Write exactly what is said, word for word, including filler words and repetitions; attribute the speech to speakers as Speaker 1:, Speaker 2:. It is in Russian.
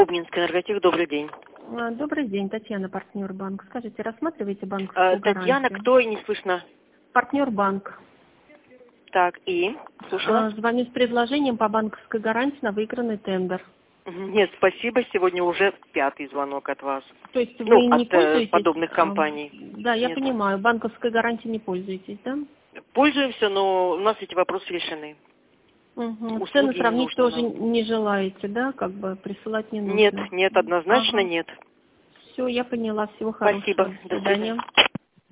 Speaker 1: Обнинский энерготех, добрый день.
Speaker 2: А, Добрый день, Татьяна, партнер банк. Скажите, рассматриваете
Speaker 1: Э,
Speaker 2: банковскую
Speaker 1: Татьяна,
Speaker 2: гарантию?
Speaker 1: кто и не слышно?
Speaker 2: Партнер банк.
Speaker 1: Так, и? Слушаю
Speaker 2: А,
Speaker 1: вас.
Speaker 2: Звоню с предложением по банковской гарантии на выигранный тендер.
Speaker 1: Мгм. Нет, спасибо, сегодня уже пятый звонок от вас.
Speaker 2: То есть
Speaker 1: Ну,
Speaker 2: вы не
Speaker 1: от э,
Speaker 2: пользуетесь?
Speaker 1: подобных
Speaker 2: а,
Speaker 1: компаний.
Speaker 2: Да, я
Speaker 1: Нет.
Speaker 2: понимаю, банковской гарантией не пользуетесь, да?
Speaker 1: Пользуемся, но у нас эти вопросы решены.
Speaker 2: Угу. Цены
Speaker 1: Услуги не
Speaker 2: сравнить
Speaker 1: нужны
Speaker 2: тоже
Speaker 1: нам.
Speaker 2: не желаете, да? Как бы присылать не
Speaker 1: Нет,
Speaker 2: нужно.
Speaker 1: нет, однозначно
Speaker 2: Ага.
Speaker 1: нет.
Speaker 2: Все, я поняла. Всего хорошего.
Speaker 1: Спасибо,
Speaker 2: До
Speaker 1: до свидания.
Speaker 2: свидания.